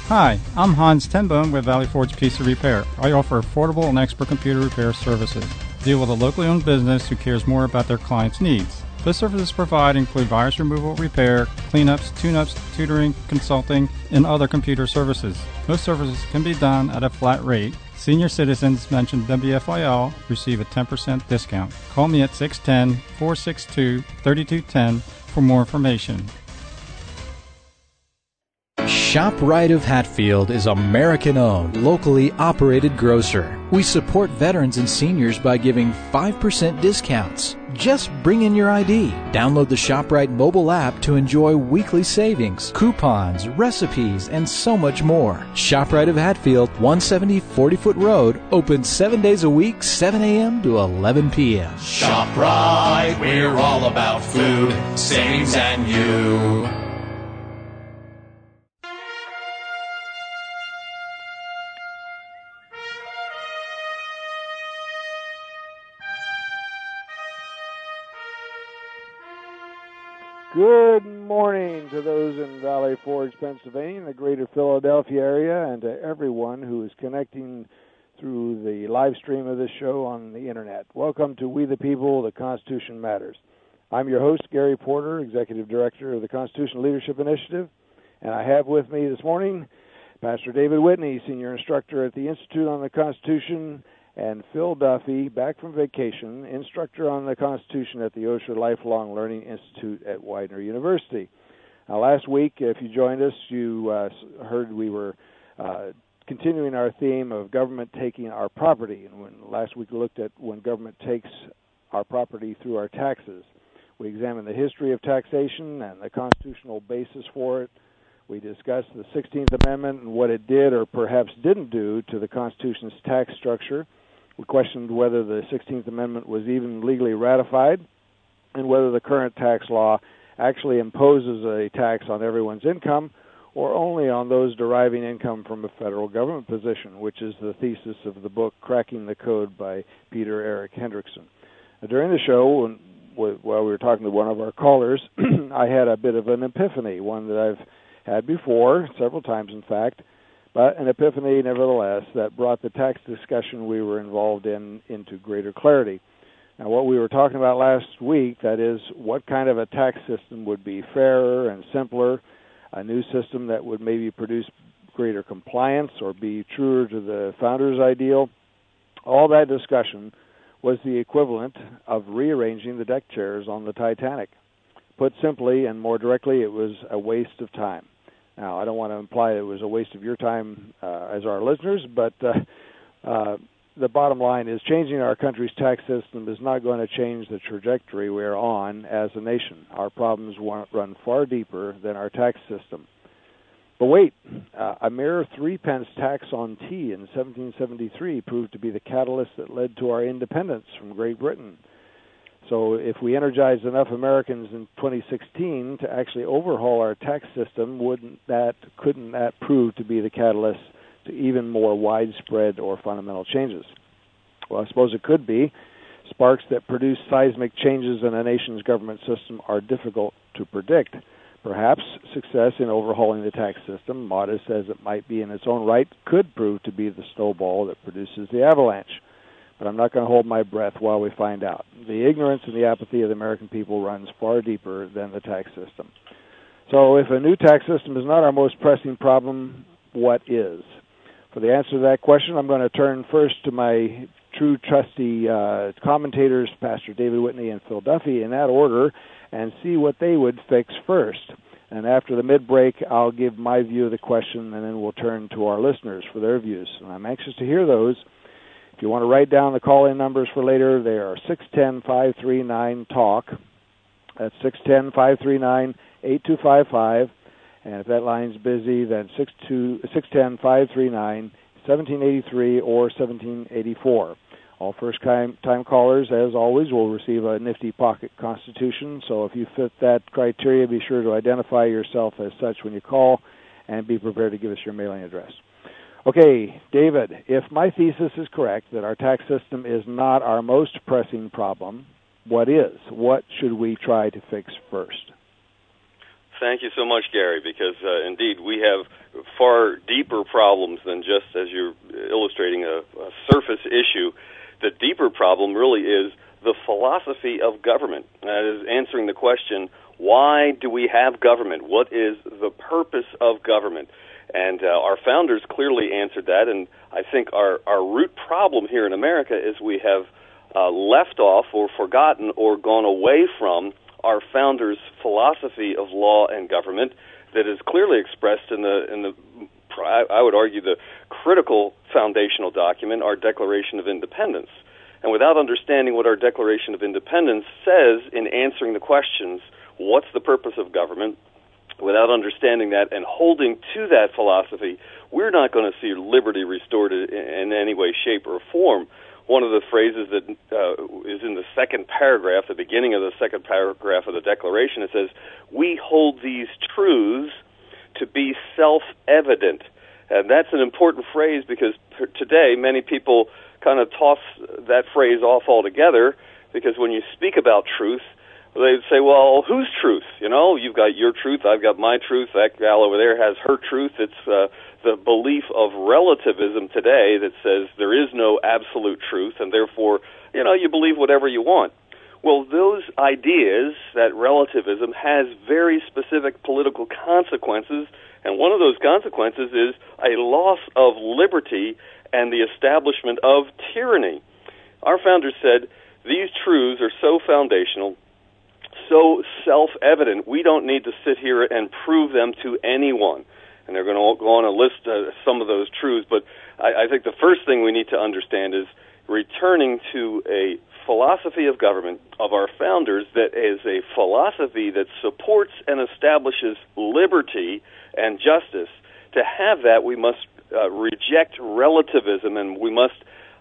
Hi, I'm Hans Tenbone with Valley Forge PC Repair. I offer affordable and expert computer repair services. Deal with a locally owned business who cares more about their clients' needs. The services provided include virus removal, repair, cleanups, tune-ups, tutoring, consulting, and other computer services. Most services can be done at a flat rate. Senior citizens mention WFIL receive a 10% discount. Call me at 610-462-3210 for more information. ShopRite of Hatfield is American-owned, locally operated grocer. We support veterans and seniors by giving 5% discounts. Just bring in your ID. Download the ShopRite mobile app to enjoy weekly savings, coupons, recipes, and so much more. ShopRite of Hatfield, 170 40-foot road, open 7 days a week, 7 a.m. to 11 p.m. ShopRite, we're all about food, savings, and you. Good morning to those in Valley Forge, Pennsylvania, and the greater Philadelphia area, and to everyone who is connecting through the live stream of this show on the Internet. Welcome to We the People, the Constitution Matters. I'm your host, Gary Porter, Executive Director of the Constitution Leadership Initiative, and I have with me this morning Pastor David Whitney, Senior Instructor at the Institute on the Constitution, and Phil Duffy, back from vacation, instructor on the Constitution at the Osher Lifelong Learning Institute at Widener University. Now, last week, if you joined us, you heard we were continuing our theme of government taking our property. And last week we looked at when government takes our property through our taxes. We examined the history of taxation and the constitutional basis for it. We discussed the 16th Amendment and what it did or perhaps didn't do to the Constitution's tax structure. We questioned whether the 16th Amendment was even legally ratified and whether the current tax law actually imposes a tax on everyone's income or only on those deriving income from a federal government position, which is the thesis of the book Cracking the Code by Peter Eric Hendrickson. During the show, while we were talking to one of our callers, I had a bit of an epiphany, one that I've had before, several times in fact, but an epiphany nevertheless that brought the tax discussion we were involved in into greater clarity. Now, what we were talking about last week, that is, what kind of a tax system would be fairer and simpler, a new system that would maybe produce greater compliance or be truer to the founder's ideal. All that discussion was the equivalent of rearranging the deck chairs on the Titanic. Put simply and more directly, it was a waste of time. Now, I don't want to imply it was a waste of your time as our listeners, but the bottom line is changing our country's tax system is not going to change the trajectory we're on as a nation. Our problems run far deeper than our tax system. But wait, a mere 3-pence tax on tea in 1773 proved to be the catalyst that led to our independence from Great Britain. So if we energize enough Americans in 2016 to actually overhaul our tax system, couldn't that prove to be the catalyst to even more widespread or fundamental changes? Well, I suppose it could be. Sparks that produce seismic changes in a nation's government system are difficult to predict. Perhaps success in overhauling the tax system, modest as it might be in its own right, could prove to be the snowball that produces the avalanche. But I'm not going to hold my breath while we find out. The ignorance and the apathy of the American people runs far deeper than the tax system. So if a new tax system is not our most pressing problem, what is? For the answer to that question, I'm going to turn first to my true trusty commentators, Pastor David Whitney and Phil Duffy, in that order, and see what they would fix first. And after the mid-break, I'll give my view of the question, and then we'll turn to our listeners for their views. And I'm anxious to hear those. If you want to write down the call-in numbers for later, they are 610-539-TALK. That's 610-539-8255. And if that line's busy, then 610-539-1783 or 1784. All first-time callers, as always, will receive a nifty pocket Constitution. So if you fit that criteria, be sure to identify yourself as such when you call and be prepared to give us your mailing address. Okay, David, if my thesis is correct that our tax system is not our most pressing problem, what is? What should we try to fix first? Thank you so much, Gary, because indeed we have far deeper problems than just, as you're illustrating, a surface issue. The deeper problem really is the philosophy of government. That is answering the question, why do we have government? What is the purpose of government? And our founders clearly answered that, and I think our root problem here in America is we have left off or forgotten or gone away from our founders' philosophy of law and government that is clearly expressed in the I would argue, the critical foundational document, our Declaration of Independence. And without understanding what our Declaration of Independence says in answering the questions, what's the purpose of government, without understanding that and holding to that philosophy, we're not going to see liberty restored in any way, shape, or form. One of the phrases that is in the second paragraph, the beginning of the second paragraph of the Declaration, it says, "We hold these truths to be self-evident." And that's an important phrase because today many people kind of toss that phrase off altogether, because when you speak about truth, they say, well, whose truth? You know, you've got your truth, I've got my truth, that gal over there has her truth. It's the belief of relativism today that says there is no absolute truth, and therefore, you know, you believe whatever you want. Well, those ideas, that relativism, has very specific political consequences, and one of those consequences is a loss of liberty and the establishment of tyranny. Our founders said these truths are so foundational, so self-evident, we don't need to sit here and prove them to anyone. And they're going to go on a list some of those truths, but I think the first thing we need to understand is returning to a philosophy of government of our founders that is a philosophy that supports and establishes liberty and justice. To have that, we must reject relativism, and we must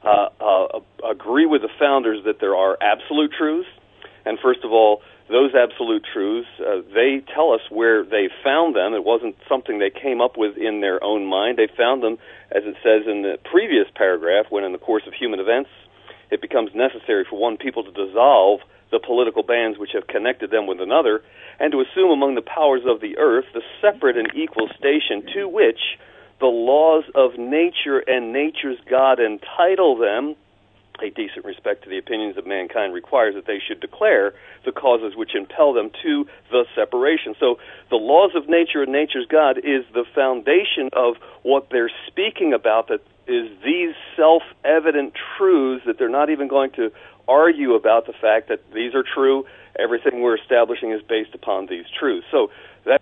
agree with the founders that there are absolute truths. And first of all, those absolute truths, they tell us where they found them. It wasn't something they came up with in their own mind. They found them, as it says in the previous paragraph, when in the course of human events, it becomes necessary for one people to dissolve the political bands which have connected them with another, and to assume among the powers of the earth the separate and equal station to which the laws of nature and nature's God entitle them. A decent respect to the opinions of mankind requires that they should declare the causes which impel them to the separation. So the laws of nature and nature's God is the foundation of what they're speaking about, that is these self-evident truths that they're not even going to argue about the fact that these are true. Everything we're establishing is based upon these truths. So that.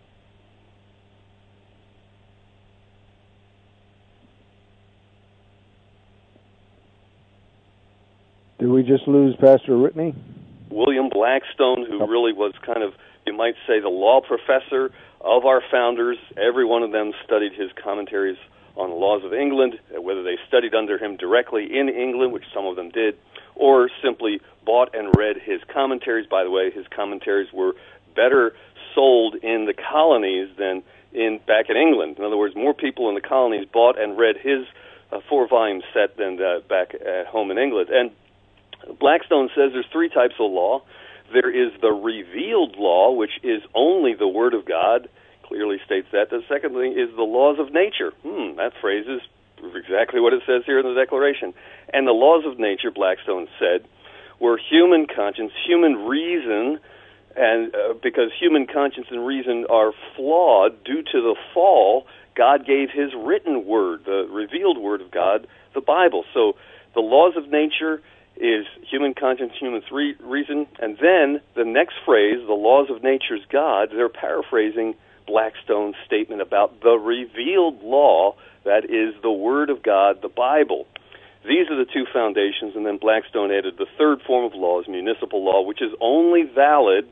Did we just lose Pastor Whitney? William Blackstone, who really was kind of, you might say, the law professor of our founders. Every one of them studied his commentaries on the laws of England, whether they studied under him directly in England, which some of them did, or simply bought and read his commentaries. By the way, his commentaries were better sold in the colonies than back in England. In other words, more people in the colonies bought and read his 4-volume set than back at home in England. And Blackstone says there's 3 types of law. There is the revealed law, which is only the Word of God, clearly states that. The second thing is the laws of nature. That phrase is exactly what it says here in the Declaration. And the laws of nature, Blackstone said, were human conscience, human reason, and because human conscience and reason are flawed due to the fall, God gave His written Word, the revealed Word of God, the Bible. So the laws of nature is human conscience, human reason, and then the next phrase, the laws of nature's God, they're paraphrasing Blackstone's statement about the revealed law, that is the Word of God, the Bible. These are the 2 foundations, and then Blackstone added the third form of law is municipal law, which is only valid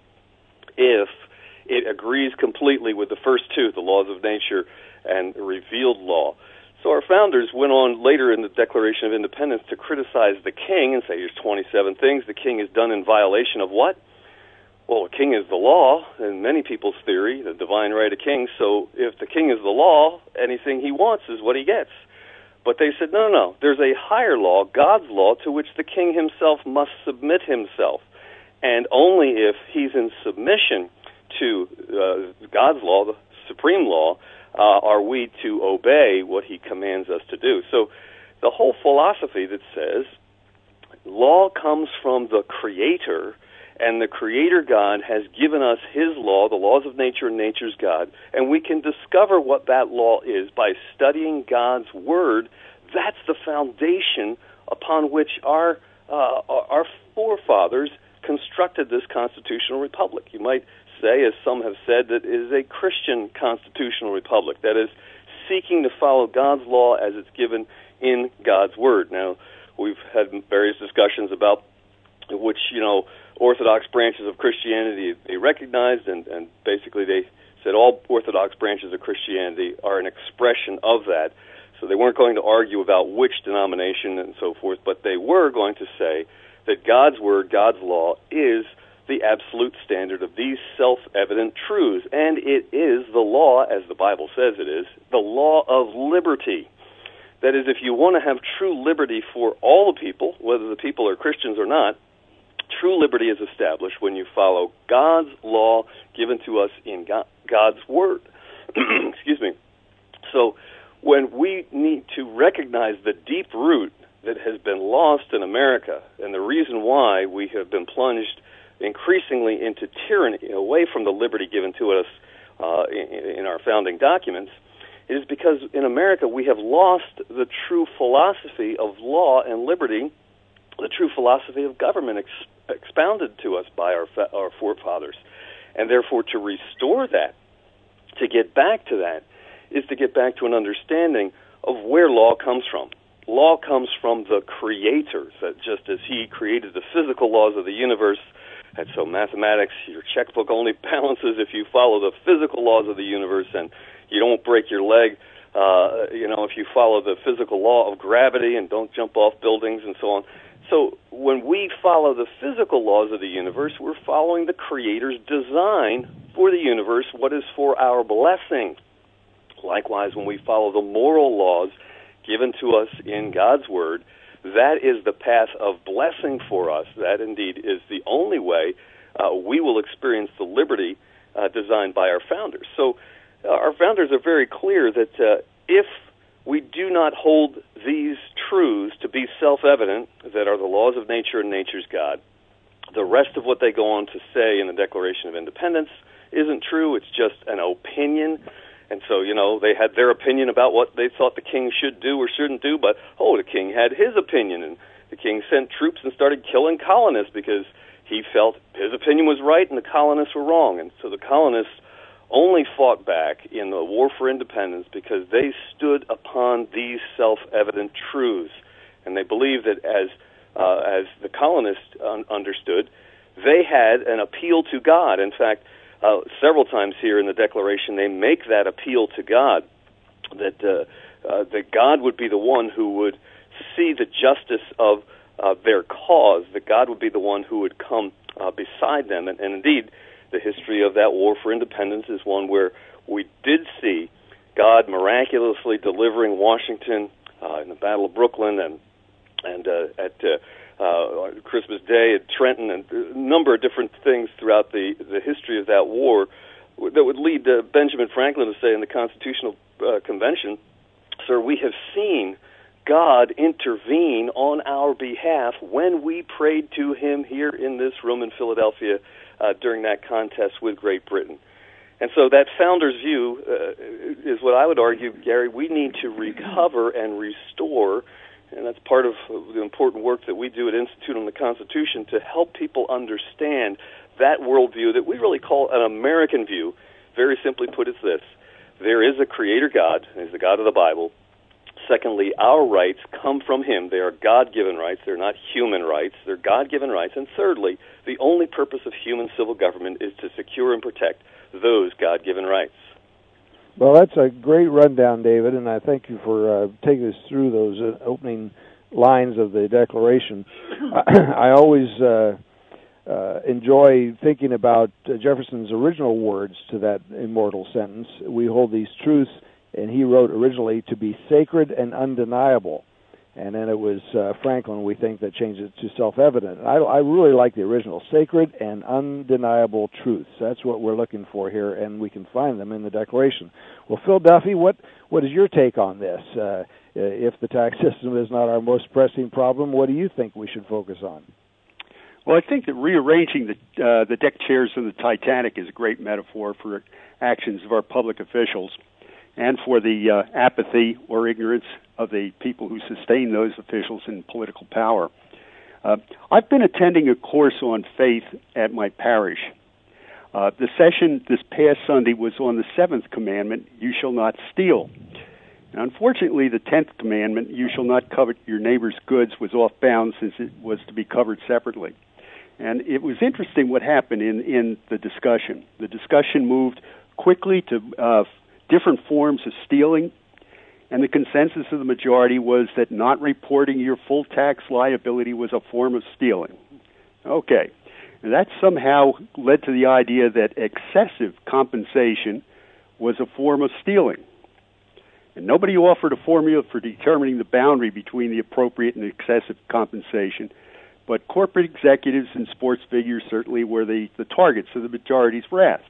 if it agrees completely with the first 2, the laws of nature and revealed law. So our founders went on later in the Declaration of Independence to criticize the king and say, here's 27 things the king has done in violation of what? Well, the king is the law, in many people's theory, the divine right of kings. So if the king is the law, anything he wants is what he gets. But they said, no, there's a higher law, God's law, to which the king himself must submit himself. And only if he's in submission to God's law, supreme law, are we to obey what he commands us to do? So the whole philosophy that says law comes from the Creator, and the Creator God has given us his law, the laws of nature and nature's God, and we can discover what that law is by studying God's Word. That's the foundation upon which our forefathers constructed this constitutional republic. You might say, as some have said, that it is a Christian constitutional republic, that is, seeking to follow God's law as it's given in God's Word. Now, we've had various discussions about which, Orthodox branches of Christianity they recognized, and basically they said all Orthodox branches of Christianity are an expression of that. So they weren't going to argue about which denomination and so forth, but they were going to say that God's Word, God's law, is the absolute standard of these self-evident truths, and it is the law, as the Bible says it is, the law of liberty. That is, if you want to have true liberty for all the people, whether the people are Christians or not, true liberty is established when you follow God's law given to us in God's Word. Excuse me. So when we need to recognize the deep root that has been lost in America, and the reason why we have been plunged increasingly into tyranny, away from the liberty given to us in our founding documents, is because in America we have lost the true philosophy of law and liberty, the true philosophy of government expounded to us by our forefathers. And therefore, to restore that, to get back to that, is to get back to an understanding of where law comes from. Law comes from the Creator, that just as he created the physical laws of the universe, and so mathematics, your checkbook only balances if you follow the physical laws of the universe, and you don't break your leg, if you follow the physical law of gravity and don't jump off buildings and so on. So when we follow the physical laws of the universe, we're following the Creator's design for the universe, what is for our blessing. Likewise, when we follow the moral laws given to us in God's Word, that is the path of blessing for us. That indeed is the only way we will experience the liberty designed by our founders. So our founders are very clear that if we do not hold these truths to be self-evident, that are the laws of nature and nature's God, the rest of what they go on to say in the Declaration of Independence isn't true. It's just an opinion. And so, they had their opinion about what they thought the king should do or shouldn't do, but, the king had his opinion, and the king sent troops and started killing colonists because he felt his opinion was right and the colonists were wrong. And so the colonists only fought back in the War for Independence because they stood upon these self-evident truths. And they believed that as the colonists understood, they had an appeal to God. In fact, several times here in the Declaration, they make that appeal to God, that God would be the one who would see the justice of their cause, that God would be the one who would come beside them. And indeed, the history of that War for Independence is one where we did see God miraculously delivering Washington in the Battle of Brooklyn and at Christmas Day at Trenton, and a number of different things throughout the history of that war that would lead Benjamin Franklin to say in the Constitutional Convention, "Sir, we have seen God intervene on our behalf when we prayed to him here in this room in Philadelphia during that contest with Great Britain." And so that founder's view is what I would argue, Gary, we need to recover and restore. And that's part of the important work that we do at Institute on the Constitution to help people understand that worldview that we really call an American view. Very simply put, it's this: there is a Creator God, and He's the God of the Bible. Secondly, our rights come from Him. They are God-given rights. They're not human rights. They're God-given rights. And thirdly, the only purpose of human civil government is to secure and protect those God-given rights. Well, that's a great rundown, David, and I thank you for taking us through those opening lines of the Declaration. I always enjoy thinking about Jefferson's original words to that immortal sentence. We hold these truths, and he wrote originally, to be sacred and undeniable. And then it was Franklin, we think, that changed it to self-evident. I really like the original, sacred and undeniable truths. That's what we're looking for here, and we can find them in the Declaration. Well, Phil Duffy, what is your take on this? If the tax system is not our most pressing problem, what do you think we should focus on? Well, I think that rearranging the deck chairs in the Titanic is a great metaphor for actions of our public officials and for the apathy or ignorance of the people who sustain those officials in political power. I've been attending a course on faith at my parish. The session this past Sunday was on the 7th commandment, you shall not steal. Now, unfortunately, the 10th commandment, you shall not covet your neighbor's goods, was off bounds since it was to be covered separately. And it was interesting what happened in the discussion. The discussion moved quickly to different forms of stealing, and the consensus of the majority was that not reporting your full tax liability was a form of stealing. Okay. And that somehow led to the idea that excessive compensation was a form of stealing. And nobody offered a formula for determining the boundary between the appropriate and excessive compensation, but corporate executives and sports figures certainly were the targets of the majority's wrath.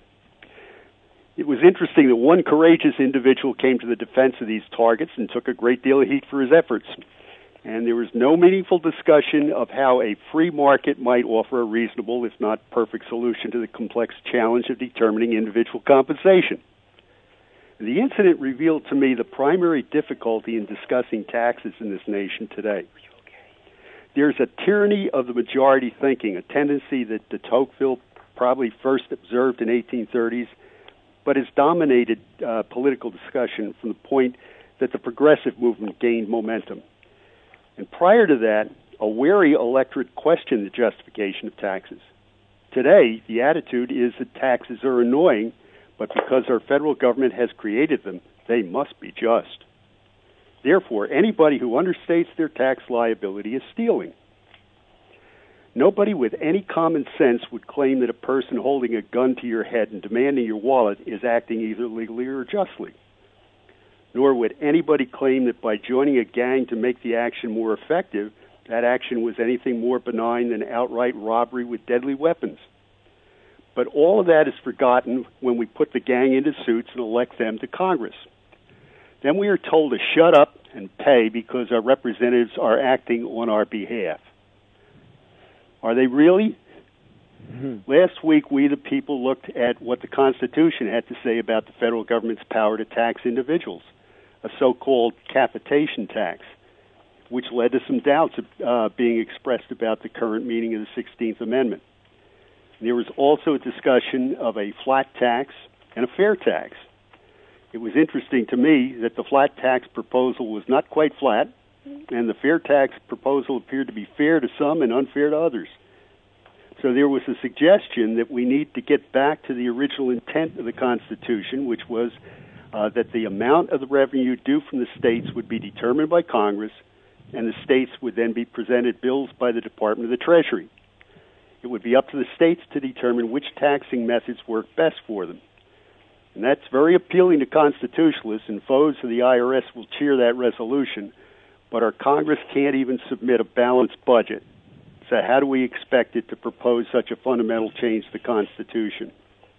It was interesting that one courageous individual came to the defense of these targets and took a great deal of heat for his efforts. And there was no meaningful discussion of how a free market might offer a reasonable, if not perfect, solution to the complex challenge of determining individual compensation. The incident revealed to me the primary difficulty in discussing taxes in this nation today. There's a tyranny of the majority thinking, a tendency that de Tocqueville probably first observed in 1830s, but has dominated political discussion from the point that the progressive movement gained momentum. And prior to that, a wary electorate questioned the justification of taxes. Today, the attitude is that taxes are annoying, but because our federal government has created them, they must be just. Therefore, anybody who understates their tax liability is stealing. Nobody with any common sense would claim that a person holding a gun to your head and demanding your wallet is acting either legally or justly. Nor would anybody claim that by joining a gang to make the action more effective, that action was anything more benign than outright robbery with deadly weapons. But all of that is forgotten when we put the gang into suits and elect them to Congress. Then we are told to shut up and pay because our representatives are acting on our behalf. Are they really? Mm-hmm. Last week, we the people looked at what the Constitution had to say about the federal government's power to tax individuals, a so-called capitation tax, which led to some doubts being expressed about the current meaning of the 16th Amendment. There was also a discussion of a flat tax and a fair tax. It was interesting to me that the flat tax proposal was not quite flat, and the fair tax proposal appeared to be fair to some and unfair to others. So there was a suggestion that we need to get back to the original intent of the Constitution, which was that the amount of the revenue due from the states would be determined by Congress, and the states would then be presented bills by the Department of the Treasury. It would be up to the states to determine which taxing methods work best for them. And that's very appealing to constitutionalists, and foes of the IRS will cheer that resolution, but our Congress can't even submit a balanced budget. So how do we expect it to propose such a fundamental change to the Constitution?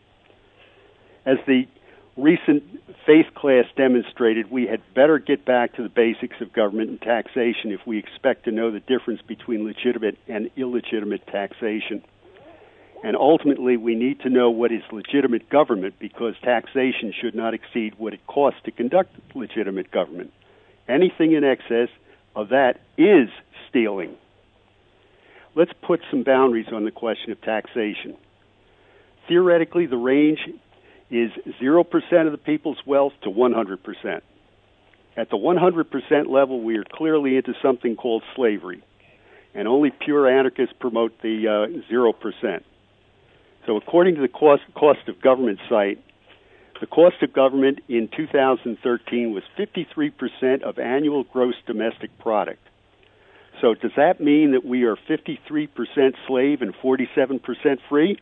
As the recent faith class demonstrated, we had better get back to the basics of government and taxation if we expect to know the difference between legitimate and illegitimate taxation. And ultimately, we need to know what is legitimate government, because taxation should not exceed what it costs to conduct legitimate government. Anything in excess of that is stealing. Let's put some boundaries on the question of taxation. Theoretically, the range is 0% of the people's wealth to 100%. At the 100% level, we are clearly into something called slavery, and only pure anarchists promote the 0%. So according to the cost of government site, the cost of government in 2013 was 53% of annual gross domestic product. So does that mean that we are 53% slave and 47% free?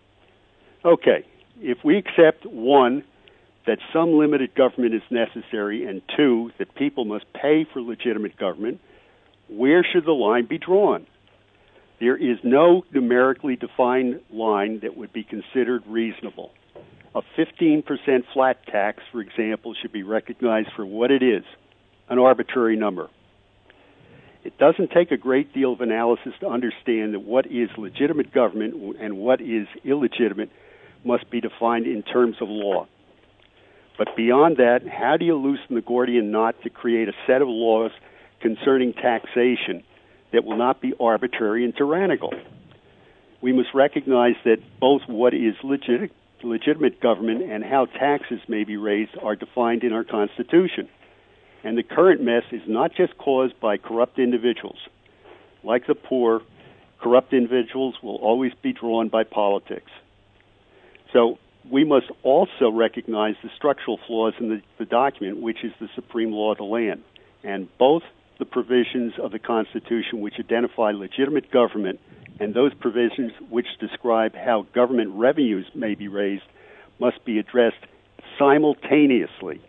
Okay, if we accept, one, that some limited government is necessary, and two, that people must pay for legitimate government, where should the line be drawn? There is no numerically defined line that would be considered reasonable. A 15% flat tax, for example, should be recognized for what it is, an arbitrary number. It doesn't take a great deal of analysis to understand that what is legitimate government and what is illegitimate must be defined in terms of law. But beyond that, how do you loosen the Gordian knot to create a set of laws concerning taxation that will not be arbitrary and tyrannical? We must recognize that both what is legitimate government and how taxes may be raised are defined in our Constitution. And the current mess is not just caused by corrupt individuals. Like the poor, corrupt individuals will always be drawn by politics. So we must also recognize the structural flaws in the document, which is the supreme law of the land. And both the provisions of the Constitution which identify legitimate government and those provisions which describe how government revenues may be raised must be addressed simultaneously.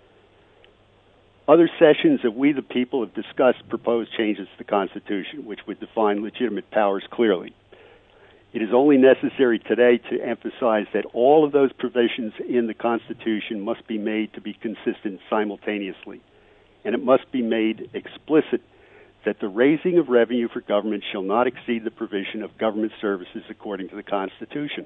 Other sessions of We the People have discussed proposed changes to the Constitution, which would define legitimate powers clearly. It is only necessary today to emphasize that all of those provisions in the Constitution must be made to be consistent simultaneously, and it must be made explicit that the raising of revenue for government shall not exceed the provision of government services according to the Constitution.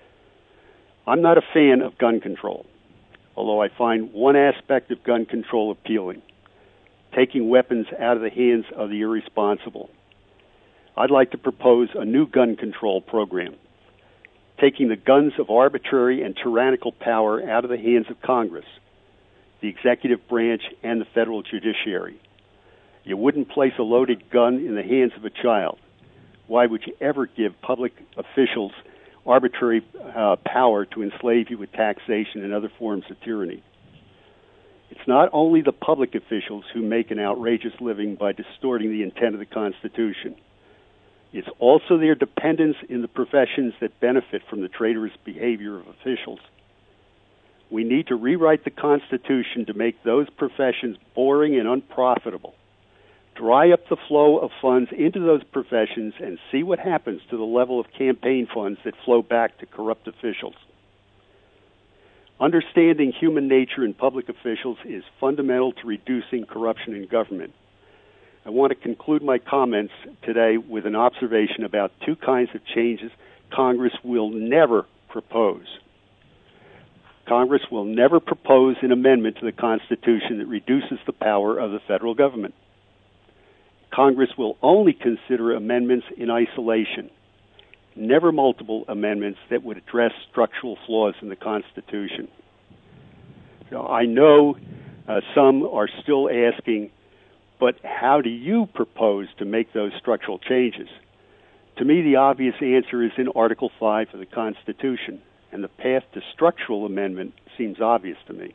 I'm not a fan of gun control, although I find one aspect of gun control appealing, taking weapons out of the hands of the irresponsible. I'd like to propose a new gun control program, taking the guns of arbitrary and tyrannical power out of the hands of Congress, the executive branch, and the federal judiciary. You wouldn't place a loaded gun in the hands of a child. Why would you ever give public officials arbitrary power to enslave you with taxation and other forms of tyranny? It's not only the public officials who make an outrageous living by distorting the intent of the Constitution. It's also their dependents in the professions that benefit from the traitorous behavior of officials. We need to rewrite the Constitution to make those professions boring and unprofitable. Dry up the flow of funds into those professions and see what happens to the level of campaign funds that flow back to corrupt officials. Understanding human nature in public officials is fundamental to reducing corruption in government. I want to conclude my comments today with an observation about two kinds of changes Congress will never propose. Congress will never propose an amendment to the Constitution that reduces the power of the federal government. Congress will only consider amendments in isolation, never multiple amendments that would address structural flaws in the Constitution. Now, I know some are still asking, but how do you propose to make those structural changes? To me, the obvious answer is in Article 5 of the Constitution, and the path to structural amendment seems obvious to me.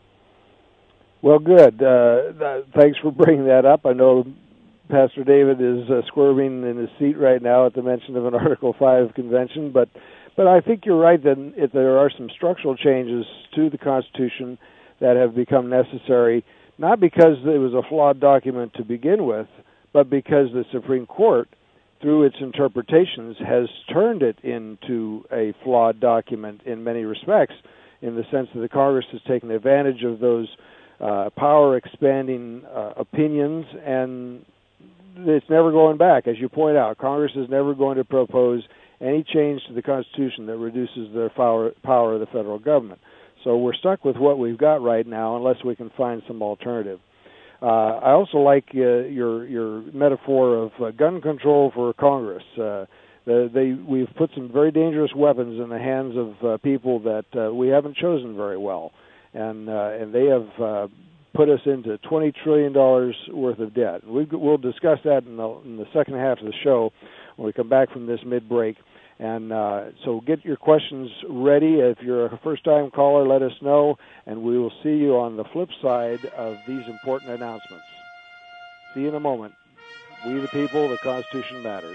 Well, good. Thanks for bringing that up. I know Pastor David is squirming in his seat right now at the mention of an Article 5 convention, but I think you're right that if there are some structural changes to the Constitution that have become necessary, not because it was a flawed document to begin with, but because the Supreme Court, through its interpretations, has turned it into a flawed document in many respects, in the sense that the Congress has taken advantage of those power-expanding opinions, and it's never going back. As you point out, Congress is never going to propose any change to the Constitution that reduces the power of the federal government. So we're stuck with what we've got right now unless we can find some alternative. I also like your metaphor of gun control for Congress. We've put some very dangerous weapons in the hands of people that we haven't chosen very well, and they have put us into $20 trillion worth of debt. We'll discuss that in the second half of the show when we come back from this mid-break. And so get your questions ready. If you're a first-time caller, let us know, and we will see you on the flip side of these important announcements. See you in a moment. We the people, the Constitution matters.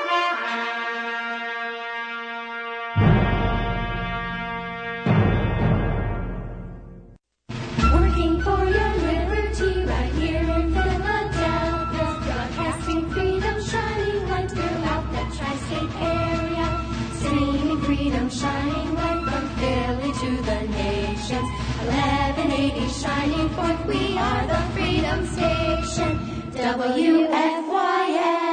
Working for your liberty right here in Philadelphia. Broadcasting freedom, shining light throughout the tri-state area. Streaming freedom, shining light from Philly to the nations. 1180 shining forth, we are the Freedom Station. WFYL.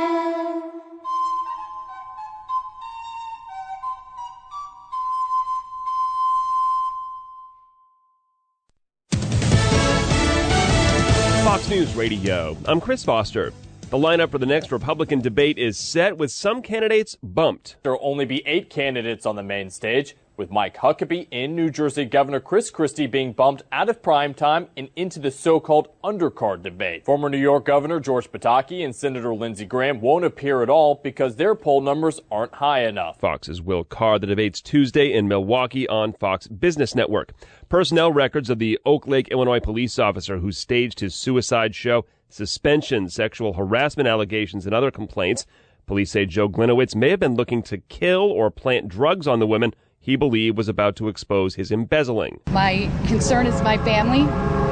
Fox News Radio. I'm Chris Foster. The lineup for the next Republican debate is set with some candidates bumped. There will only be 8 candidates on the main stage, with Mike Huckabee and New Jersey Governor Chris Christie being bumped out of prime time and into the so-called undercard debate. Former New York Governor George Pataki and Senator Lindsey Graham won't appear at all because their poll numbers aren't high enough. Fox's Will Carr. The debate's Tuesday in Milwaukee on Fox Business Network. Personnel records of the Oak Lake, Illinois police officer who staged his suicide show, suspension, sexual harassment allegations, and other complaints. Police say Joe Glinowitz may have been looking to kill or plant drugs on the women he believed was about to expose his embezzling. My concern is my family.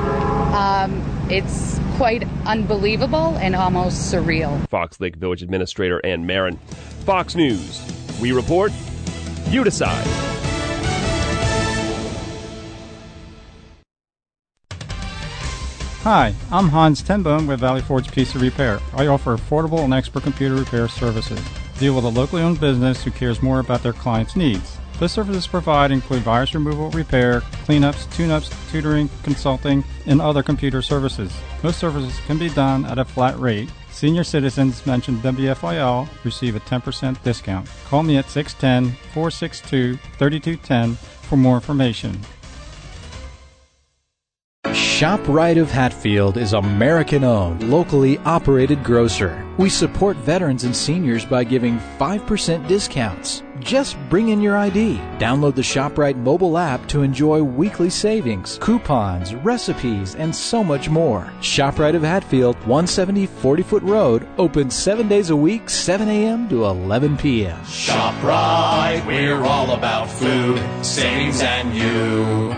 It's quite unbelievable and almost surreal. Fox Lake Village Administrator Ann Marin. Fox News. We report, you decide. Hi, I'm Hans Tenbone with Valley Forge PC Repair. I offer affordable and expert computer repair services. Deal with a locally owned business who cares more about their clients' needs. The services provided include virus removal, repair, cleanups, tune-ups, tutoring, consulting, and other computer services. Most services can be done at a flat rate. Senior citizens mention WFIL receive a 10% discount. Call me at 610-462-3210 for more information. ShopRite of Hatfield is American-owned, locally operated grocer. We support veterans and seniors by giving 5% discounts. Just bring in your ID. Download the ShopRite mobile app to enjoy weekly savings, coupons, recipes, and so much more. ShopRite of Hatfield, 170 40-foot road, open 7 days a week, 7 a.m. to 11 p.m. ShopRite, we're all about food, savings, and you.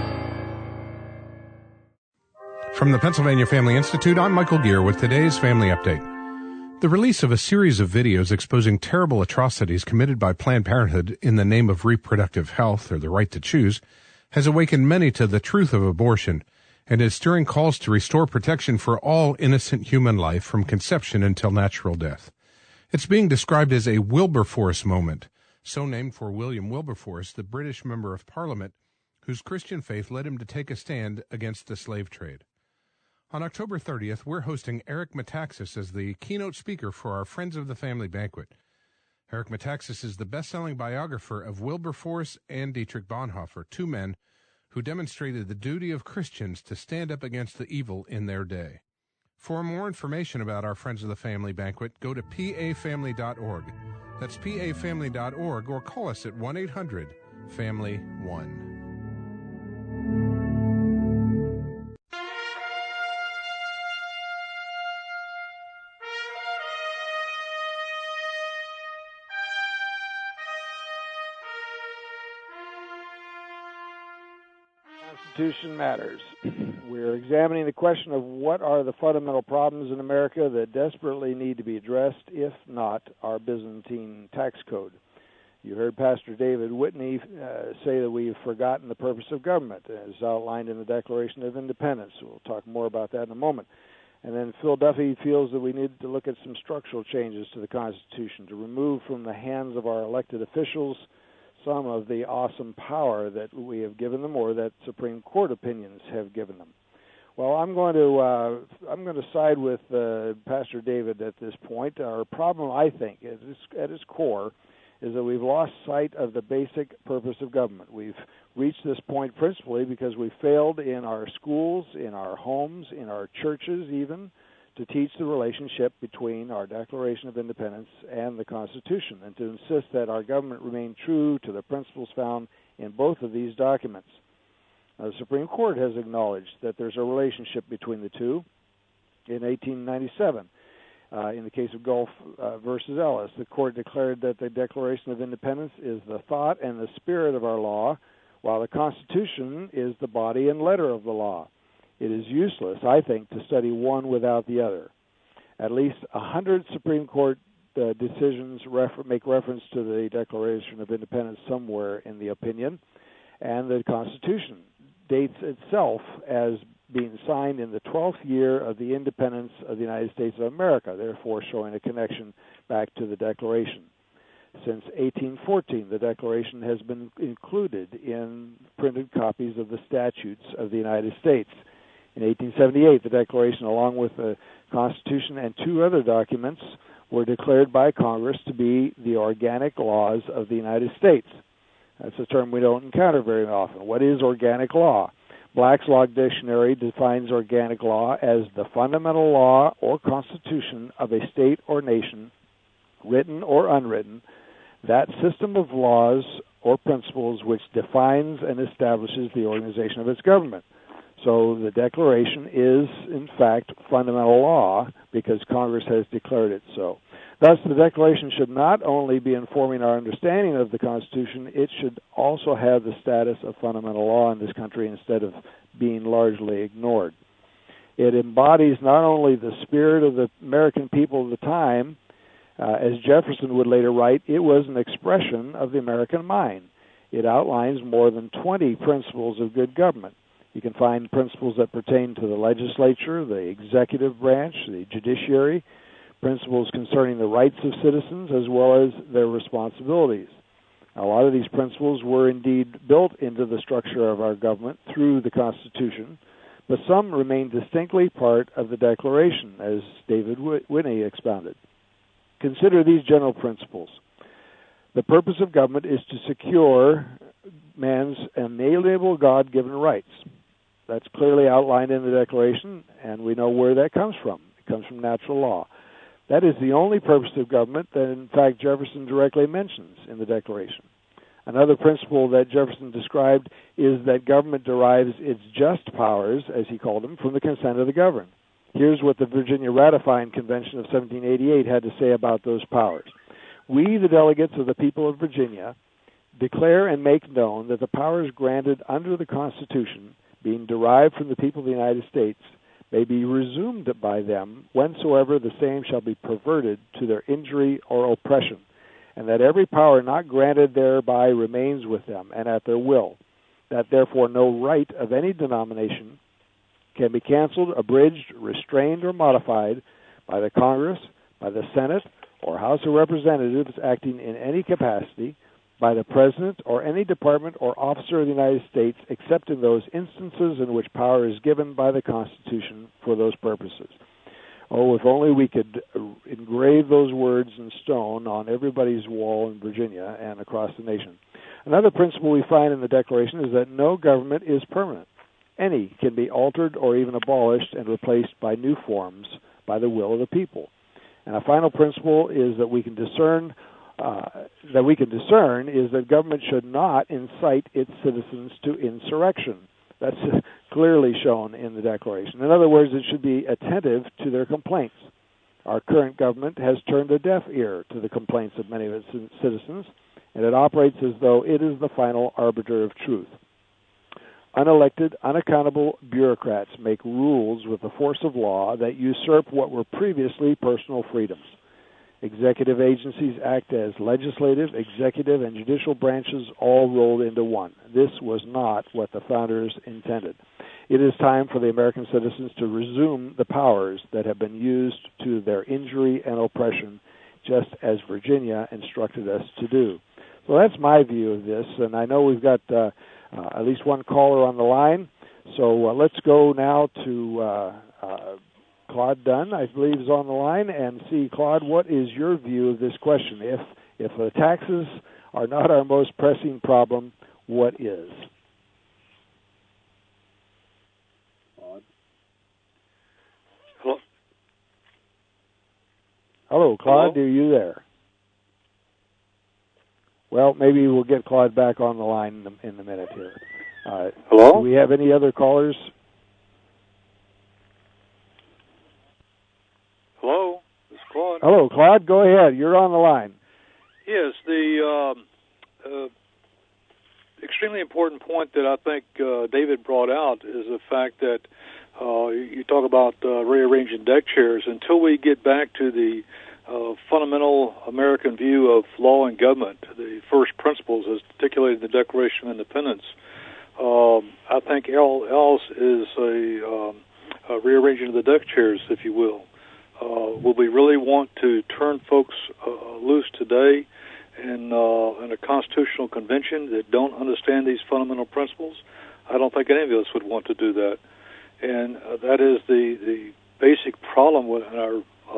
From the Pennsylvania Family Institute, I'm Michael Gear with today's Family Update. The release of a series of videos exposing terrible atrocities committed by Planned Parenthood in the name of reproductive health or the right to choose has awakened many to the truth of abortion and is stirring calls to restore protection for all innocent human life from conception until natural death. It's being described as a Wilberforce moment, so named for William Wilberforce, the British member of Parliament whose Christian faith led him to take a stand against the slave trade. On October 30th, we're hosting Eric Metaxas as the keynote speaker for our Friends of the Family banquet. Eric Metaxas is the best-selling biographer of Wilberforce and Dietrich Bonhoeffer, two men who demonstrated the duty of Christians to stand up against the evil in their day. For more information about our Friends of the Family banquet, go to pafamily.org. That's pafamily.org, or call us at 1-800-FAMILY-1. Constitution Matters. We're examining the question of what are the fundamental problems in America that desperately need to be addressed, if not our Byzantine tax code. You heard Pastor David Whitney say that we've forgotten the purpose of government, as outlined in the Declaration of Independence. We'll talk more about that in a moment. And then Phil Duffy feels that we need to look at some structural changes to the Constitution to remove from the hands of our elected officials some of the awesome power that we have given them, or that Supreme Court opinions have given them. Well, I'm going to side with Pastor David at this point. Our problem, I think, at its core, is that we've lost sight of the basic purpose of government. We've reached this point principally because we failed in our schools, in our homes, in our churches even, to teach the relationship between our Declaration of Independence and the Constitution, and to insist that our government remain true to the principles found in both of these documents. Now, the Supreme Court has acknowledged that there's a relationship between the two in 1897. In the case of Gulf versus Ellis, the court declared that the Declaration of Independence is the thought and the spirit of our law, while the Constitution is the body and letter of the law. It is useless, I think, to study one without the other. At least 100 Supreme Court decisions make reference to the Declaration of Independence somewhere in the opinion, and the Constitution dates itself as being signed in the 12th year of the independence of the United States of America, therefore showing a connection back to the Declaration. Since 1814, the Declaration has been included in printed copies of the statutes of the United States. In 1878, the Declaration, along with the Constitution and two other documents, were declared by Congress to be the organic laws of the United States. That's a term we don't encounter very often. What is organic law? Black's Law Dictionary defines organic law as the fundamental law or constitution of a state or nation, written or unwritten, that system of laws or principles which defines and establishes the organization of its government. So the Declaration is, in fact, fundamental law because Congress has declared it so. Thus, the Declaration should not only be informing our understanding of the Constitution, it should also have the status of fundamental law in this country instead of being largely ignored. It embodies not only the spirit of the American people of the time, as Jefferson would later write, it was an expression of the American mind. It outlines more than 20 principles of good government. You can find principles that pertain to the legislature, the executive branch, the judiciary, principles concerning the rights of citizens as well as their responsibilities. Now, a lot of these principles were indeed built into the structure of our government through the Constitution, but some remain distinctly part of the Declaration, as David Whitney expounded. Consider these general principles. The purpose of government is to secure man's inalienable God-given rights. That's clearly outlined in the Declaration, and we know where that comes from. It comes from natural law. That is the only purpose of government that, in fact, Jefferson directly mentions in the Declaration. Another principle that Jefferson described is that government derives its just powers, as he called them, from the consent of the governed. Here's what the Virginia Ratifying Convention of 1788 had to say about those powers. We, the delegates of the people of Virginia, declare and make known that the powers granted under the Constitution, being derived from the people of the United States, may be resumed by them whensoever the same shall be perverted to their injury or oppression, and that every power not granted thereby remains with them and at their will, that therefore no right of any denomination can be canceled, abridged, restrained, or modified by the Congress, by the Senate, or House of Representatives acting in any capacity, by the President or any department or officer of the United States, except in those instances in which power is given by the Constitution for those purposes. Oh, if only we could engrave those words in stone on everybody's wall in Virginia and across the nation. Another principle we find in the Declaration is that no government is permanent. Any can be altered or even abolished and replaced by new forms by the will of the people. And a final principle is that we can discern is that government should not incite its citizens to insurrection. That's clearly shown in the Declaration. In other words, it should be attentive to their complaints. Our current government has turned a deaf ear to the complaints of many of its citizens, and it operates as though it is the final arbiter of truth. Unelected, unaccountable bureaucrats make rules with the force of law that usurp what were previously personal freedoms. Executive agencies act as legislative, executive, and judicial branches all rolled into one. This was not what the founders intended. It is time for the American citizens to resume the powers that have been used to their injury and oppression, just as Virginia instructed us to do. So that's my view of this, and I know we've got at least one caller on the line. So let's go now to Claude Dunn, I believe, is on the line, and see, Claude, what is your view of this question? If the taxes are not our most pressing problem, what is? Claude? Hello, Claude, Hello? are you there? Well, maybe we'll get Claude back on the line in a minute here. Hello? Do we have any other callers? Hello? This is Hello, Claude. Go ahead. You're on the line. Yes, the extremely important point that I think David brought out is the fact that you talk about rearranging deck chairs. Until we get back to the fundamental American view of law and government, the first principles as articulated in the Declaration of Independence, I think all else is a rearranging of the deck chairs, if you will. Will we really want to turn folks loose today in a constitutional convention that don't understand these fundamental principles? I don't think any of us would want to do that. And that is the basic problem with our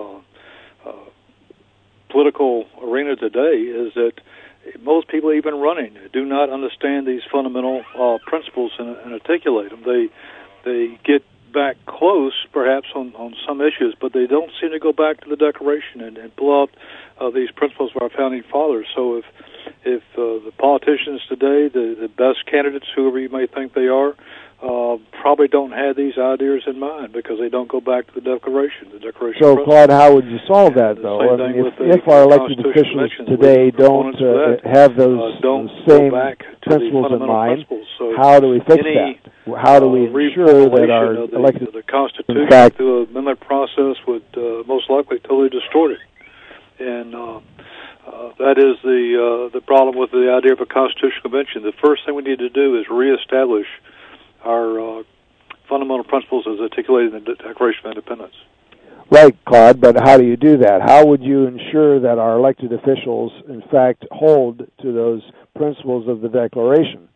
political arena today, is that most people even running do not understand these fundamental principles and articulate them. They get back close, perhaps, on some issues, but they don't seem to go back to the Declaration and pull out these principles of our founding fathers. So if the politicians today, the best candidates, whoever you may think they are, probably don't have these ideas in mind because they don't go back to the Declaration. So, Claude, how would you solve that, though? I mean, if our elected officials today don't have those same principles in mind, how do we fix that? How do we ensure that our elected... The Constitution, through an amendment process, would most likely totally distort it. And that is the problem with the idea of a constitutional convention. The first thing we need to do is reestablish our fundamental principles as articulated in the Declaration of Independence. Right, Claude, but how do you do that? How would you ensure that our elected officials, in fact, hold to those principles of the Declaration?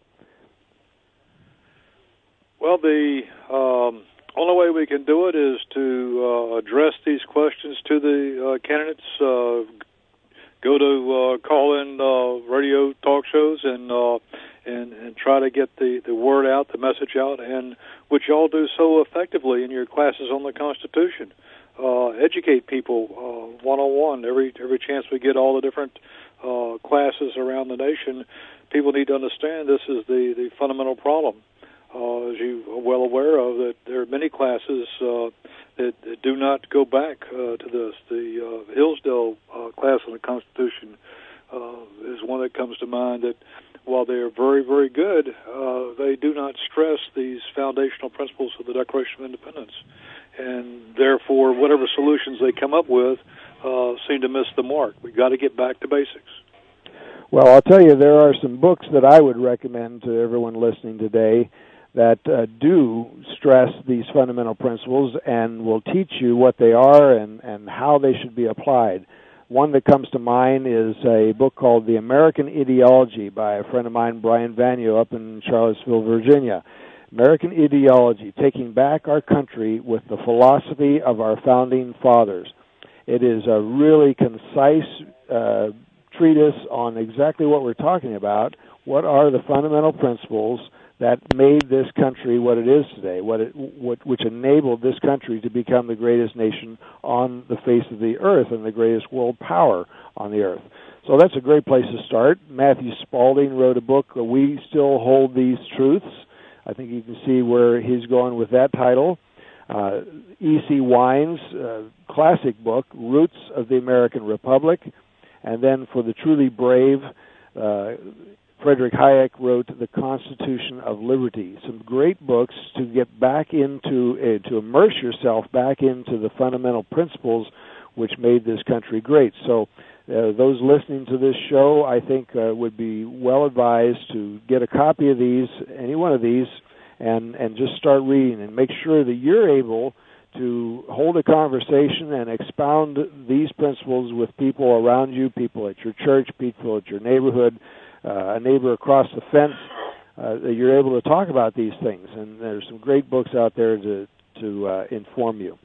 Well, the only way we can do it is to address these questions to the candidates, go to call-in radio talk shows and try to get the word out, the message out, and which you all do so effectively in your classes on the Constitution. Educate people one-on-one every chance we get. All the different classes around the nation, people need to understand this is the fundamental problem. As you are well aware of, that there are many classes that do not go back to this. The Hillsdale class on the Constitution is one that comes to mind, that while they are very, very good, they do not stress these foundational principles of the Declaration of Independence. And therefore, whatever solutions they come up with seem to miss the mark. We've got to get back to basics. Well, I'll tell you, there are some books that I would recommend to everyone listening today that do stress these fundamental principles and will teach you what they are and how they should be applied. One that comes to mind is a book called The American Ideology by a friend of mine, Brian Vanyo, up in Charlottesville, Virginia. American Ideology, Taking Back Our Country with the Philosophy of Our Founding Fathers. It is a really concise treatise on exactly what we're talking about. What are the fundamental principles that made this country what it is today, which enabled this country to become the greatest nation on the face of the earth and the greatest world power on the earth. So that's a great place to start. Matthew Spalding wrote a book, We Still Hold These Truths. I think you can see where he's going with that title. E.C. Wines, classic book, Roots of the American Republic. And then for the truly brave, Frederick Hayek wrote The Constitution of Liberty. Some great books to get back into, to immerse yourself back into the fundamental principles which made this country great. So those listening to this show, I think, would be well advised to get a copy of these, any one of these, and just start reading and make sure that you're able to hold a conversation and expound these principles with people around you, people at your church, people at your neighborhood, a neighbor across the fence, that you're able to talk about these things. And there's some great books out there to inform you.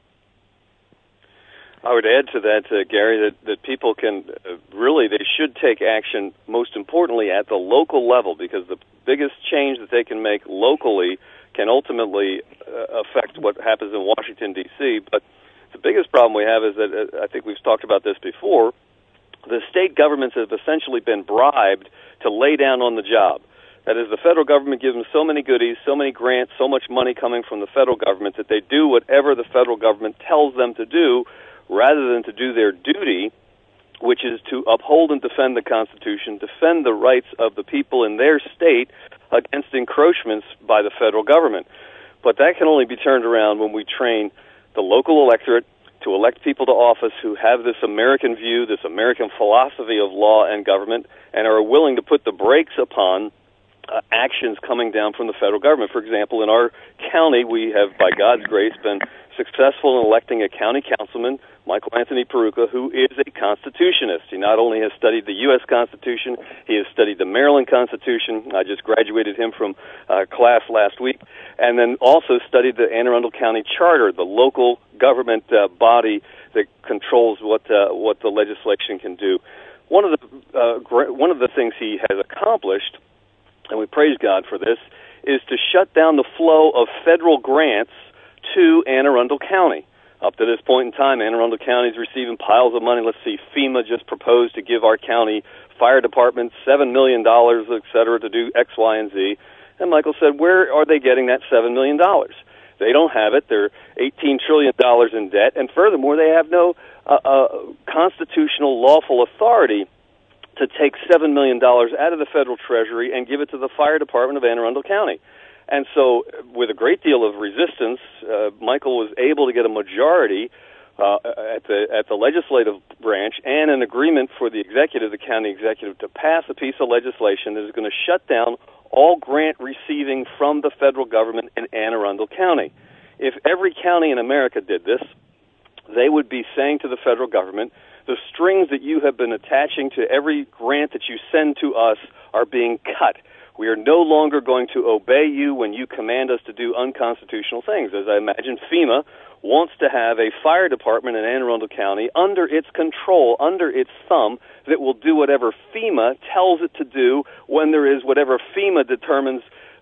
I would add to that, Gary, that people can really, they should take action, most importantly, at the local level, because the biggest change that they can make locally can ultimately affect what happens in Washington, D.C. But the biggest problem we have is that, I think we've talked about this before, the state governments have essentially been bribed to lay down on the job. That is, the federal government gives them so many goodies, so many grants, so much money coming from the federal government that they do whatever the federal government tells them to do, rather than to do their duty, which is to uphold and defend the Constitution, defend the rights of the people in their state against encroachments by the federal government. But that can only be turned around when we train the local electorate to elect people to office who have this American view, this American philosophy of law and government, and are willing to put the brakes upon actions coming down from the federal government. For example, in our county, we have, by God's grace, been successful in electing a county councilman, Michael Anthony Peruka, who is a constitutionist. He not only has studied the U.S. Constitution, he has studied the Maryland Constitution. I just graduated him from class last week, and then also studied the Anne Arundel County Charter, the local government body that controls what the legislation can do. One of the things he has accomplished, and we praise God for this, is to shut down the flow of federal grants to Anne Arundel County. Up to this point in time, Anne Arundel County is receiving piles of money. Let's see, FEMA just proposed to give our county fire department $7 million, et cetera, to do X, Y, and Z. And Michael said, where are they getting that $7 million? They don't have it. They're $18 trillion in debt. And furthermore, they have no constitutional lawful authority to take $7 million out of the federal treasury and give it to the fire department of Anne Arundel County. And so, with a great deal of resistance, Michael was able to get a majority at the legislative branch and an agreement for the executive, the county executive, to pass a piece of legislation that is going to shut down all grant receiving from the federal government in Anne Arundel County. If every county in America did this, they would be saying to the federal government, the strings that you have been attaching to every grant that you send to us are being cut. We are no longer going to obey you when you command us to do unconstitutional things. As I imagine, FEMA wants to have a fire department in Anne Arundel County under its control, under its thumb, that will do whatever FEMA tells it to do when there is whatever FEMA determines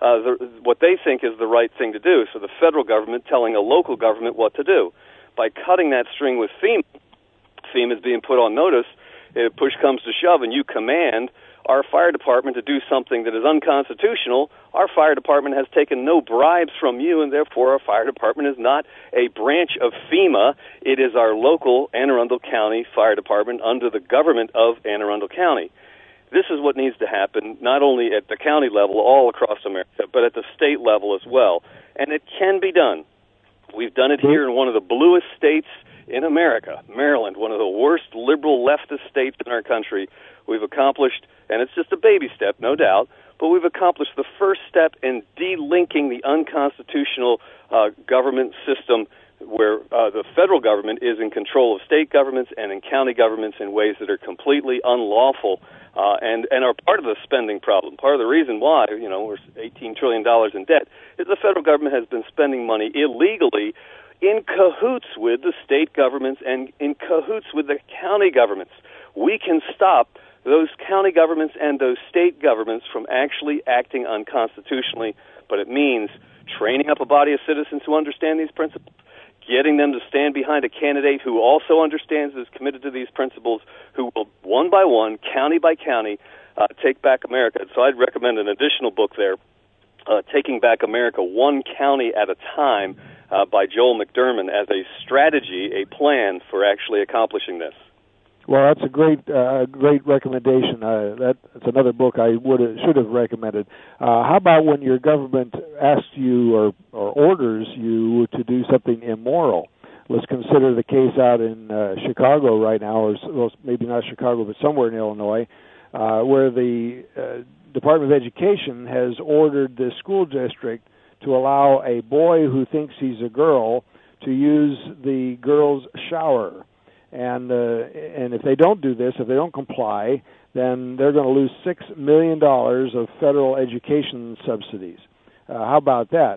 what they think is the right thing to do. So the federal government telling a local government what to do. By cutting that string with FEMA, FEMA is being put on notice. If push comes to shove and you command our fire department to do something that is unconstitutional, our fire department has taken no bribes from you, and therefore our fire department is not a branch of FEMA. It is our local Anne Arundel County Fire Department under the government of Anne Arundel County. This is what needs to happen, not only at the county level all across America, but at the state level as well. And it can be done. We've done it here in one of the bluest states in America, Maryland, one of the worst liberal leftist states in our country. We've accomplished, and it's just a baby step, no doubt, but we've accomplished the first step in delinking the unconstitutional government system where the federal government is in control of state governments and in county governments in ways that are completely unlawful and are part of the spending problem. Part of the reason why, we're $18 trillion in debt is the federal government has been spending money illegally in cahoots with the state governments and in cahoots with the county governments. We can stop those county governments and those state governments from actually acting unconstitutionally, but it means training up a body of citizens who understand these principles, getting them to stand behind a candidate who also understands and is committed to these principles, who will, one by one, county by county, take back America. So I'd recommend an additional book there, Taking Back America, One County at a Time, by Joel McDermott, as a strategy, a plan for actually accomplishing this. Well, that's a great recommendation. That's another book I should have recommended. How about when your government asks you or orders you to do something immoral? Let's consider the case out in Chicago right now, or maybe not Chicago, but somewhere in Illinois, where the Department of Education has ordered the school district to allow a boy who thinks he's a girl to use the girl's shower. And if they don't do this, if they don't comply, then they're going to lose $6 million of federal education subsidies. How about that?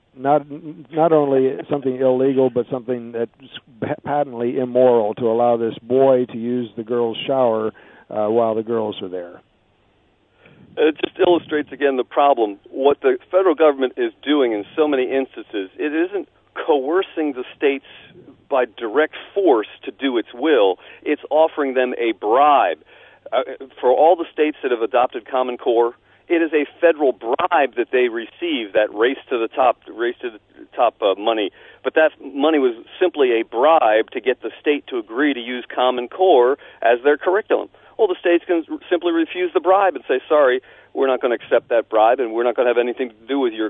Not only something illegal, but something that's patently immoral to allow this boy to use the girl's shower while the girls are there. It just illustrates again the problem. What the federal government is doing in so many instances, it isn't coercing the states by direct force to do its will. It's offering them a bribe. For all the states that have adopted Common Core, It is a federal bribe that they receive, that race to the top money. But that money was simply a bribe to get the state to agree to use Common Core as their curriculum. Well, the states can simply refuse the bribe and say, sorry, we're not going to accept that bribe, and we're not going to have anything to do with your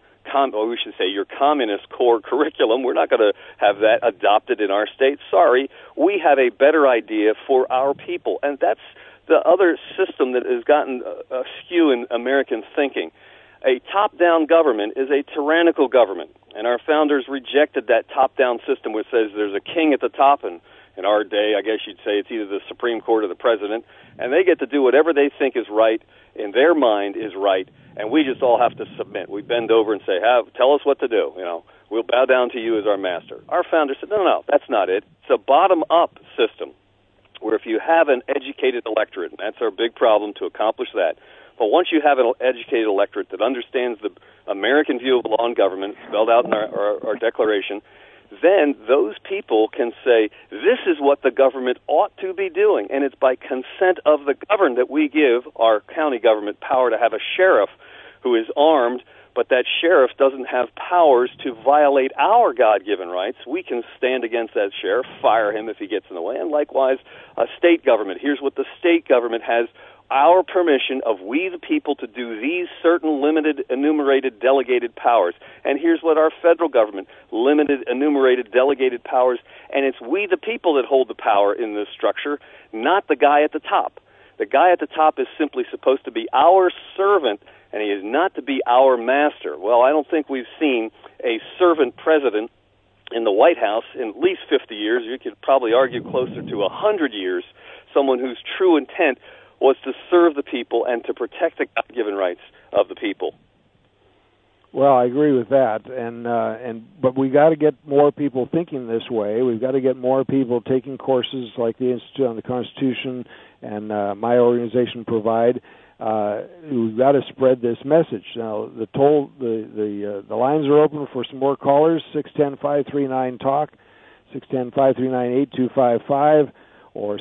your Communist Core curriculum. We're not going to have that adopted in our state. Sorry, we have a better idea for our people. And that's the other system that has gotten askew in American thinking. A top-down government is a tyrannical government, and our founders rejected that top-down system which says there's a king at the top, and in our day, I guess you'd say it's either the Supreme Court or the president, and they get to do whatever they think is right, in their mind is right, and we just all have to submit. We bend over and say, tell us what to do. We'll bow down to you as our master. Our founders said, no, that's not it. It's a bottom-up system where if you have an educated electorate, and that's our big problem to accomplish that, but once you have an educated electorate that understands the American view of law and government, spelled out in our Declaration, then those people can say, this is what the government ought to be doing. And it's by consent of the governed that we give our county government power to have a sheriff who is armed, but that sheriff doesn't have powers to violate our God-given rights. We can stand against that sheriff, fire him if he gets in the way. And likewise, a state government. Here's what the state government has: our permission of we the people to do these certain limited, enumerated, delegated powers. And here's what our federal government, limited, enumerated, delegated powers, and it's we the people that hold the power in this structure, not the guy at the top. The guy at the top is simply supposed to be our servant, and he is not to be our master. Well, I don't think we've seen a servant president in the White House in at least 50 years. You could probably argue closer to 100 years, someone whose true intent was to serve the people and to protect the God-given rights of the people. Well, I agree with that, but we got to get more people thinking this way. We've got to get more people taking courses like the Institute on the Constitution and my organization provide. We've got to spread this message. Now, the lines are open for some more callers. 610-539-TALK, 610-539-8255. or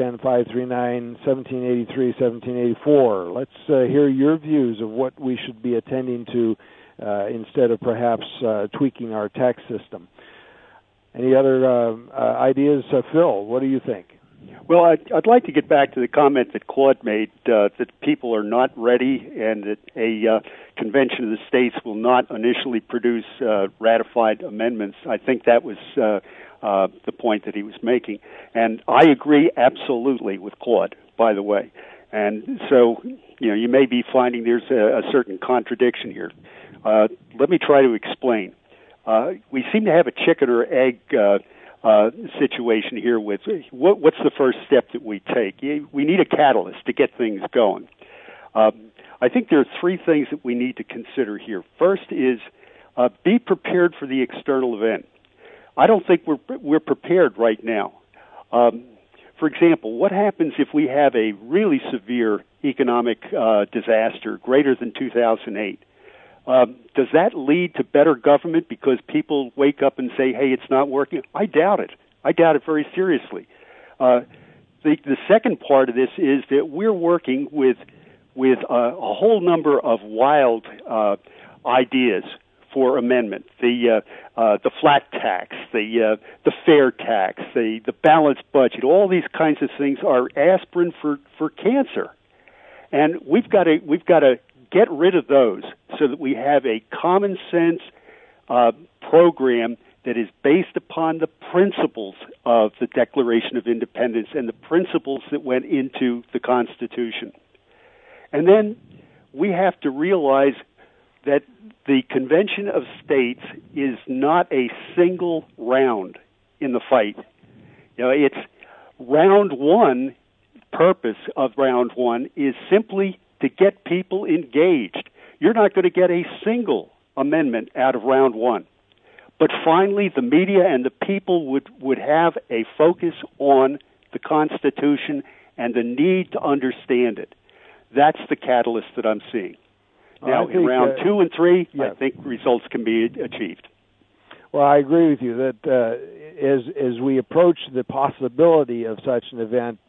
610-539-1783-1784. Let's hear your views of what we should be attending to instead of perhaps tweaking our tax system. Any other ideas? Phil, what do you think? Well, I'd like to get back to the comment that Claude made, that people are not ready and that a convention of the states will not initially produce ratified amendments. I think that was the point that he was making. And I agree absolutely with Claude, by the way. And so, you may be finding there's a certain contradiction here. Let me try to explain. We seem to have a chicken or egg situation here with what's the first step that we take. We need a catalyst to get things going. I think there are three things that we need to consider here. First is be prepared for the external event. I don't think we're prepared right now. For example, what happens if we have a really severe economic disaster greater than 2008? Does that lead to better government because people wake up and say, hey, it's not working? I doubt it. I doubt it very seriously. The second part of this is that we're working with a whole number of wild ideas for amendment. The flat tax, the fair tax, the balanced budget, all these kinds of things are aspirin for cancer. And we've got to get rid of those so that we have a common sense program that is based upon the principles of the Declaration of Independence and the principles that went into the Constitution. And then we have to realize that the Convention of States is not a single round in the fight. It's round one. Purpose of round one is simply to get people engaged. You're not going to get a single amendment out of round one. But finally, the media and the people would have a focus on the Constitution and the need to understand it. That's the catalyst that I'm seeing. Now, in round 2 and 3, I think results can be achieved. Well, I agree with you that as we approach the possibility of such an event,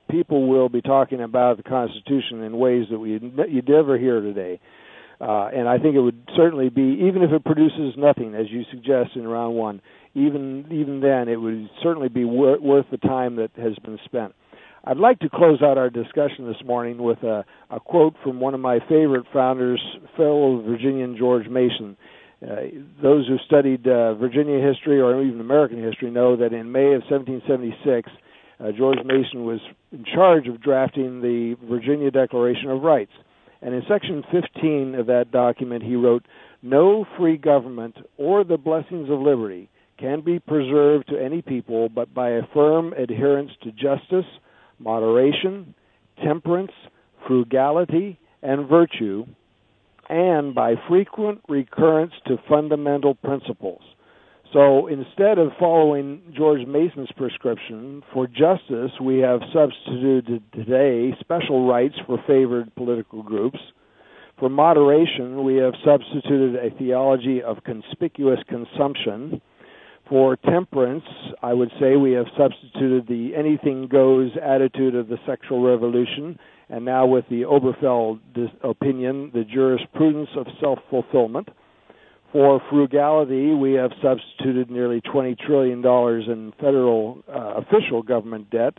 people will be talking about the Constitution in ways that you'd never hear today. And I think it would certainly be, even if it produces nothing, as you suggest in round one, even then it would certainly be worth the time that has been spent. I'd like to close out our discussion this morning with a quote from one of my favorite founders, fellow Virginian George Mason. Those who studied Virginia history or even American history know that in May of 1776, George Mason was in charge of drafting the Virginia Declaration of Rights. And in Section 15 of that document, he wrote, "No free government or the blessings of liberty can be preserved to any people but by a firm adherence to justice, moderation, temperance, frugality, and virtue, and by frequent recurrence to fundamental principles." So instead of following George Mason's prescription for justice, we have substituted today special rights for favored political groups. For moderation, we have substituted a theology of conspicuous consumption. For temperance, I would say we have substituted the anything goes attitude of the sexual revolution, and now with the Oberfeld opinion, the jurisprudence of self-fulfillment. For frugality, we have substituted nearly $20 trillion in federal official government debt,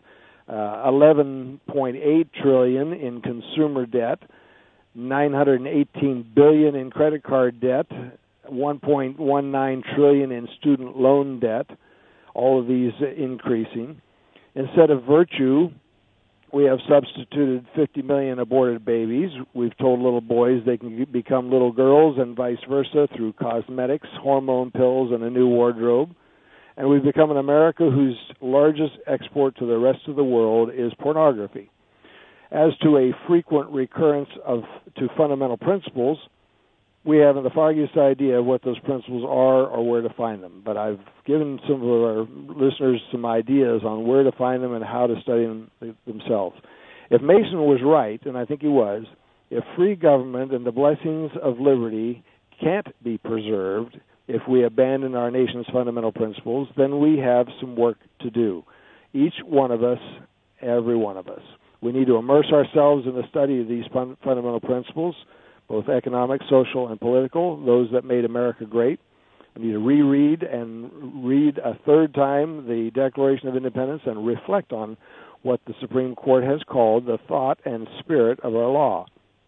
$11.8 trillion in consumer debt, $918 billion in credit card debt, $1.19 trillion in student loan debt, all of these increasing. Instead of virtue, we have substituted 50 million aborted babies. We've told little boys they can become little girls and vice versa through cosmetics, hormone pills, and a new wardrobe. And we've become an America whose largest export to the rest of the world is pornography. As to a frequent recurrence to fundamental principles, we haven't the foggiest idea of what those principles are or where to find them. But I've given some of our listeners some ideas on where to find them and how to study them themselves. If Mason was right, and I think he was, if free government and the blessings of liberty can't be preserved if we abandon our nation's fundamental principles, then we have some work to do. Each one of us, every one of us. We need to immerse ourselves in the study of these fundamental principles, both economic, social, and political, those that made America great. We need to reread and read a third time the Declaration of Independence and reflect on what the Supreme Court has called the thought and spirit of our law.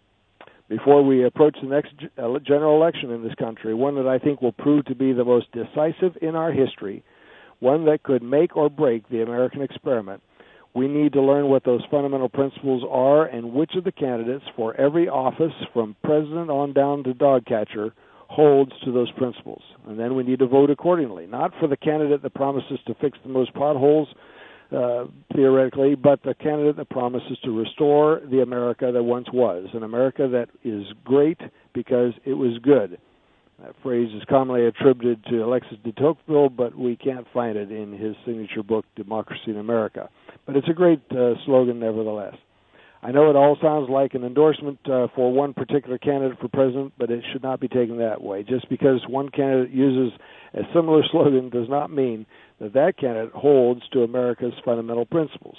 Before we approach the next general election in this country, one that I think will prove to be the most decisive in our history, one that could make or break the American experiment, we need to learn what those fundamental principles are and which of the candidates for every office, from president on down to dog catcher, holds to those principles. And then we need to vote accordingly, not for the candidate that promises to fix the most potholes, theoretically, but the candidate that promises to restore the America that once was, an America that is great because it was good. That phrase is commonly attributed to Alexis de Tocqueville, but we can't find it in his signature book, Democracy in America. But it's a great slogan nevertheless. I know it all sounds like an endorsement for one particular candidate for president, but it should not be taken that way. Just because one candidate uses a similar slogan does not mean that that candidate holds to America's fundamental principles.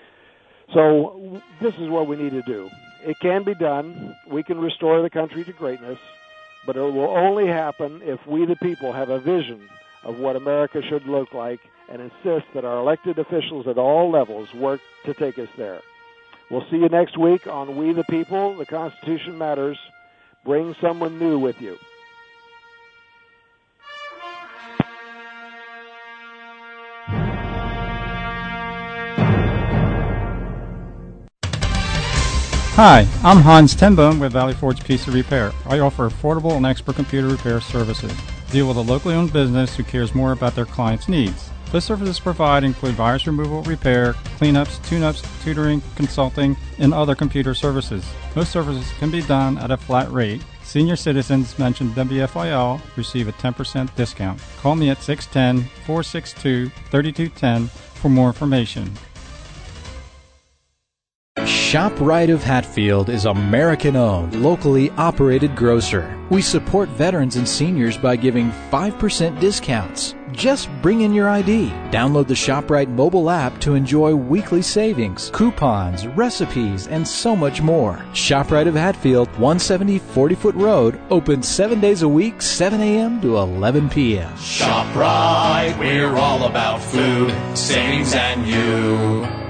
So this is what we need to do. It can be done. We can restore the country to greatness, but it will only happen if we, the people, have a vision of what America should look like and insist that our elected officials at all levels work to take us there. We'll see you next week on We the People. The Constitution Matters. Bring someone new with you. Hi, I'm Hans Tenbohm with Valley Forge PC Repair. I offer affordable and expert computer repair services. Deal with a locally owned business who cares more about their clients' needs. The services provided include virus removal, repair, cleanups, tune-ups, tutoring, consulting, and other computer services. Most services can be done at a flat rate. Senior citizens mentioned WFIL receive a 10% discount. Call me at 610-462-3210 for more information. ShopRite of Hatfield is American-owned, locally operated grocer. We support veterans and seniors by giving 5% discounts. Just bring in your ID. Download the ShopRite mobile app to enjoy weekly savings, coupons, recipes, and so much more. ShopRite of Hatfield, 170 40-foot road, open 7 days a week, 7 a.m. to 11 p.m. ShopRite, we're all about food, savings, and you.